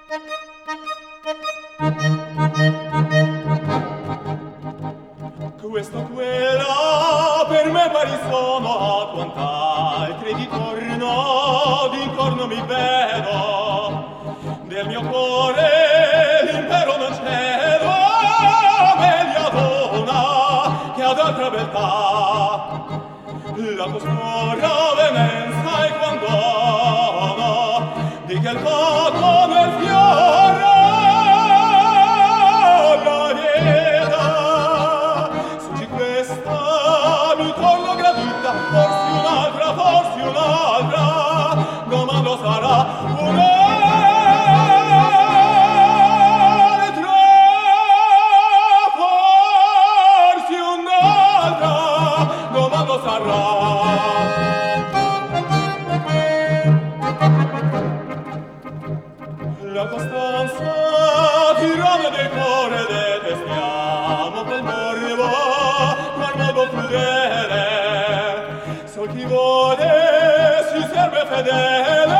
Questo quella per me pari sono a quant'altri di corno mi vedo del mio cuore l'impero non cedo meglio dona che ad altra beltà la costura venenza e quando di che il fatto nel fiore la vieta suggi questa mi torno gradita forse un'altra domando sarà un'altra forse un'altra domando sarà la costanza tirame del cuore detestiamo quel morbo crudele sol chi vuole si serve fedele